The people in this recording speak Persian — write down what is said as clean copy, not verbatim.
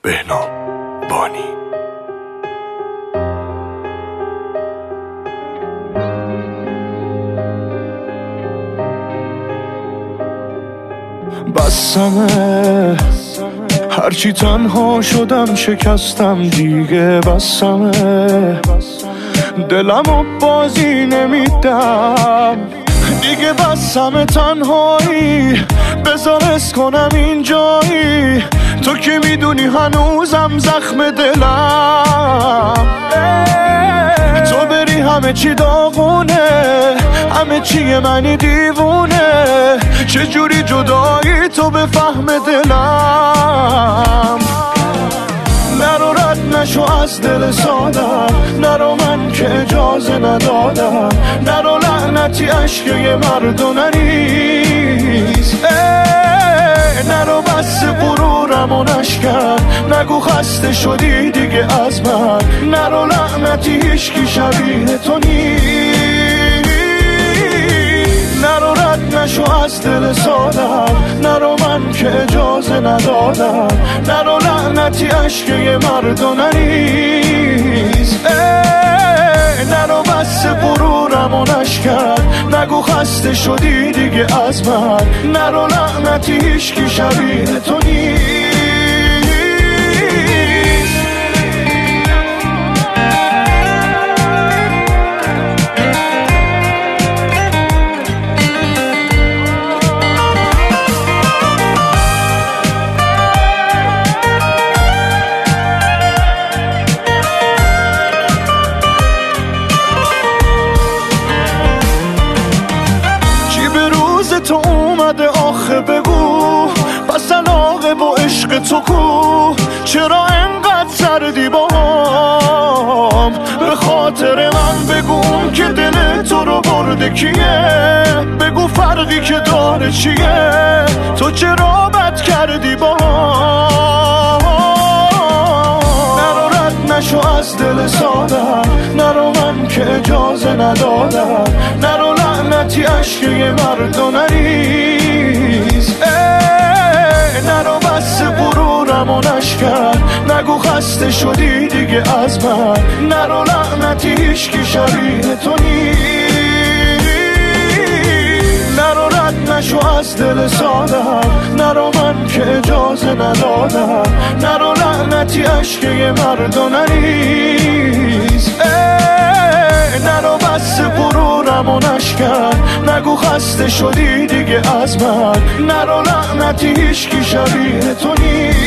بهنام بانی. بسمه هرچی تنها شدم شکستم دیگه، بسمه دلمو بازی نمیدم دیگه، بسمه تنهایی بذار اس کنم اینجایی، تو که میدونی هنوزم زخم دلم، تو بری همه چی داغونه، همه چی منی دیوونه، چجوری جدایی تو به فهم دلم، نرو رد نشو از دل سادم، نرو من که اجازه ندادم، نرو لعنتی عشق یه مرد و نریز، نرو بس غرورم و نشکن، نگو خسته شدی دیگه از من، نرو لعنتی هیچکی شبیه تو نیست، نرو رد نشو از دل سادم، نرو من که اجازه ندادم، نرو لعنتی عشق یه مرد و نریز، نرو بس غرورم و نشکن، نگو خسته شدی دیگه از من، نرو لعنتی هیچکی شبیه تو نیست. تو اومده آخه بگو، پس علاقه با عشق تو کو، چرا انقدر سردی باهم، به خاطر من بگو که دل تو رو برده کیه، بگو فرقی که داره چیه، تو چرا بد کردی باهم، نرو رد نشو از دل سادم، نرو من که اجازه ندادم، نرو لعنتی عشق یه مرد و نریز، نرو بس غرورم و نشکن، نگو خسته شدی دیگه از من، نرو لعنتی هیچکی شبیه تو نیست، نرو رد نشو از دل سادم، نرو من که اجازه ندادم، نرو لعنتی عشق یه مرد و نریز، نرو بس غرورم و نشکن، نگو خسته شدی دیگه از من، نرو لعنتی هیچکی شبیه تو نیست.